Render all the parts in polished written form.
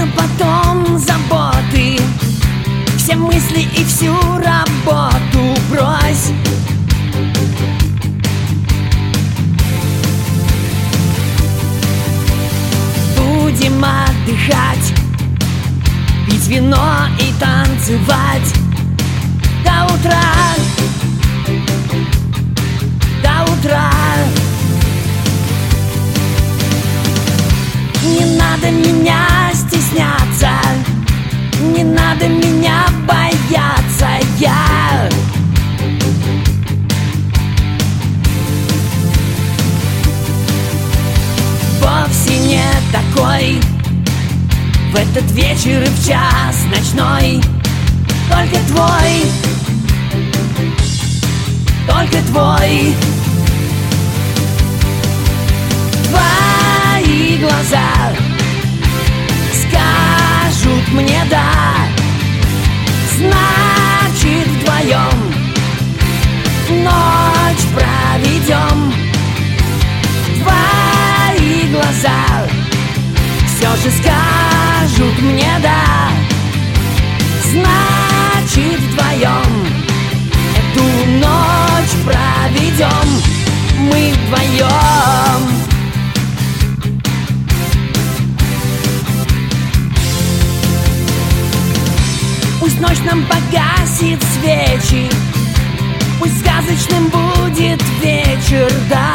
на потом заботы, все мысли и всю работу брось. Будем отдыхать, пить вино и танцевать до утра, до утра. Не надо меня стесняться, не надо меня бояться. Я вовсе не такой в этот вечер и в час ночной. Только твой, только твой. Твои глаза скажут мне да, значит вдвоем ночь проведем. Твои глаза все же скажут мне да, значит вдвоем эту ночь проведем мы вдвоем. Пусть ночь нам погасит свечи, пусть сказочным будет вечер, да.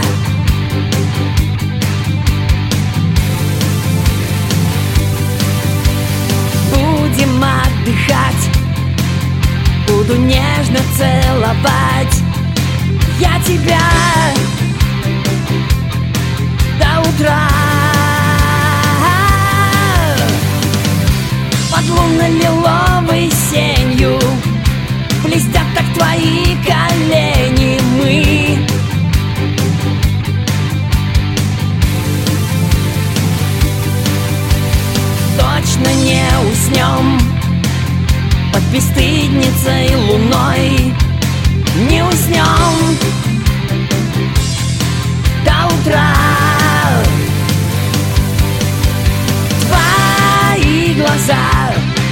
Будем отдыхать, буду нежно целовать я тебя до утра. Под лунно-лиловой сенью блестят так твои колени. Мы точно не уснем под бесстыдницей луной. Не уснем до утра. Твои глаза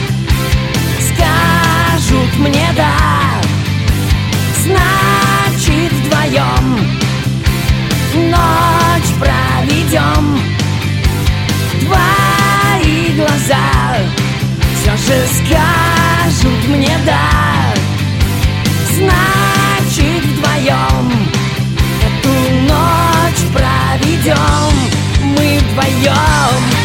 скажут мне да, значит вдвоем ночь проведем. Твои глаза все же скажут мне да, значит вдвоем эту ночь проведем мы вдвоем.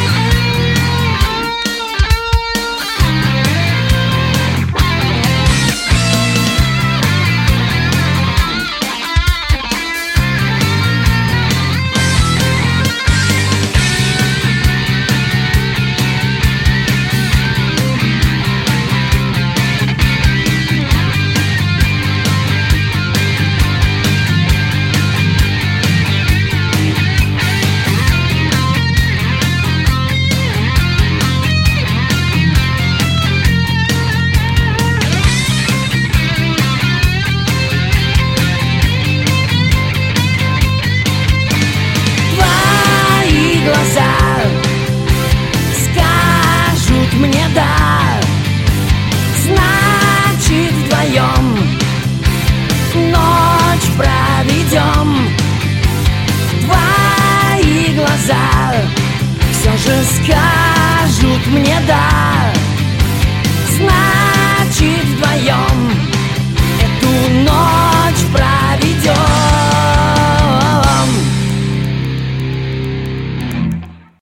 Скажут мне да, значит вдвоем ночь проведем. Твои глаза все же скажут мне да, значит вдвоем